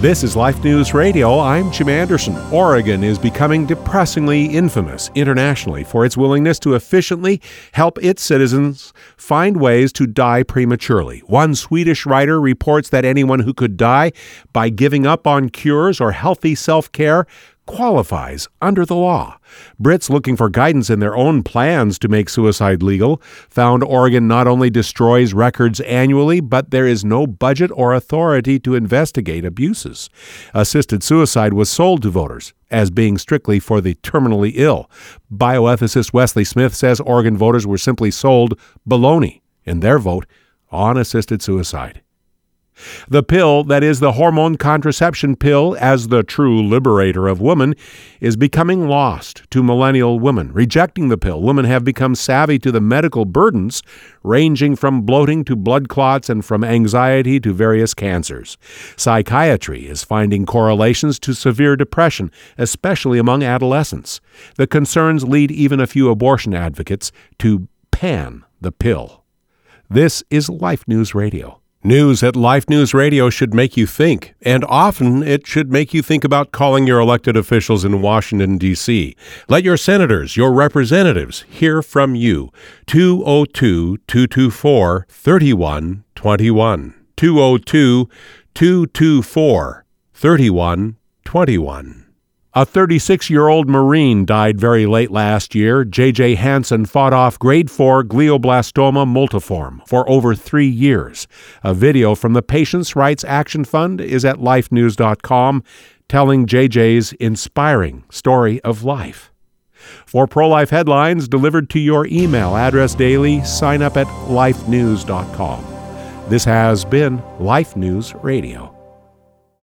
This is Life News Radio. I'm Jim Anderson. Oregon is becoming depressingly infamous internationally for its willingness to efficiently help its citizens find ways to die prematurely. One Swedish writer reports that anyone who could die by giving up on cures or healthy self-care qualifies under the law. Brits looking for guidance in their own plans to make suicide legal found Oregon not only destroys records annually, but there is no budget or authority to investigate abuses. Assisted suicide was sold to voters as being strictly for the terminally ill. Bioethicist Wesley Smith says Oregon voters were simply sold baloney in their vote on assisted suicide. The pill, that is the hormone contraception pill as the true liberator of women, is becoming lost to millennial women. Rejecting the pill, women have become savvy to the medical burdens, ranging from bloating to blood clots and from anxiety to various cancers. Psychiatry is finding correlations to severe depression, especially among adolescents. The concerns lead even a few abortion advocates to pan the pill. This is Life News Radio. News at Life News Radio should make you think, and often it should make you think about calling your elected officials in Washington, D.C. Let your senators, your representatives, hear from you. 202-224-3121. 202-224-3121. A 36-year-old Marine died very late last year. J.J. Hansen fought off grade 4 glioblastoma multiforme for over 3 years. A video from the Patients' Rights Action Fund is at lifenews.com, telling J.J.'s inspiring story of life. For pro-life headlines delivered to your email address daily, sign up at lifenews.com. This has been Life News Radio.